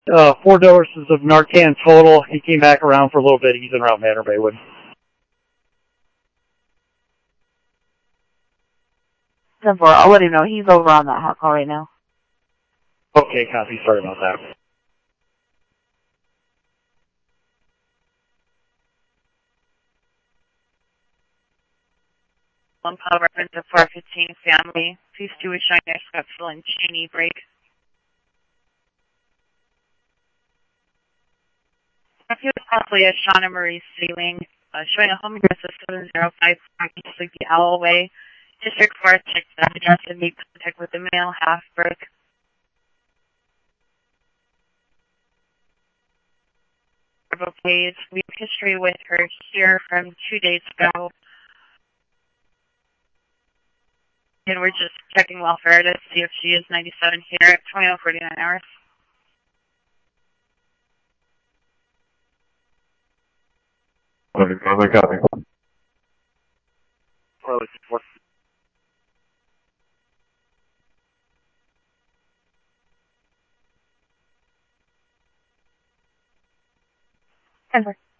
4 doses of Narcan total. He came back around for a little bit. He's en route Manor Baywood. 10-4, I'll let him know. He's over on that hot call right now. Okay, copy. Sorry about that. One Power reference to 415 family. Please do a shiner Scottsville and Cheney break. If you would possibly a Shauna Marie Sealing, showing a home address of 705 Parking Sleepy Owl Way. District 4, check that address and make contact with the male half-birth. Page. We have history with her here from 2 days ago. And we're just checking welfare to see if she is 97 here at 20:49 hours. Copy. Denver.